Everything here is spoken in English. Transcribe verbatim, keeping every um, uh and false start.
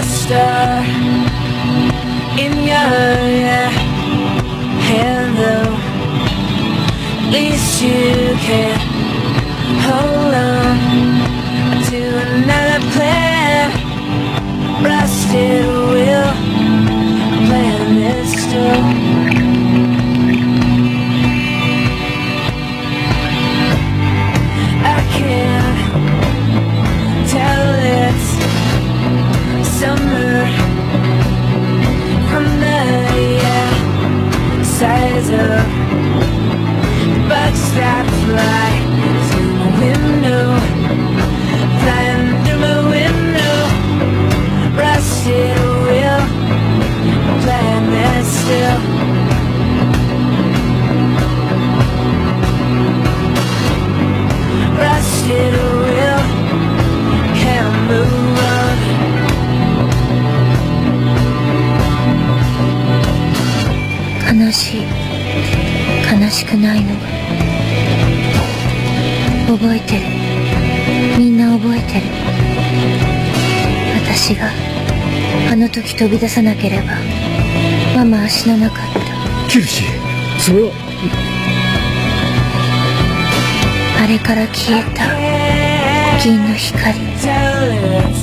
star in your hand, though. At least you can hold on to another plan. Rusted wheel, plan is still. I can't tell it's summer from the yeah, size of bugs that fly through my window, flying through my window. Rusted wheel, playing it still. Rusted wheel, can't move on. 悲しい、悲しくないのが覚えてる。みんな覚えてる。私があの時飛び出さなければママは死ななかった。 キルシー、それは。 あれから消えた銀の光。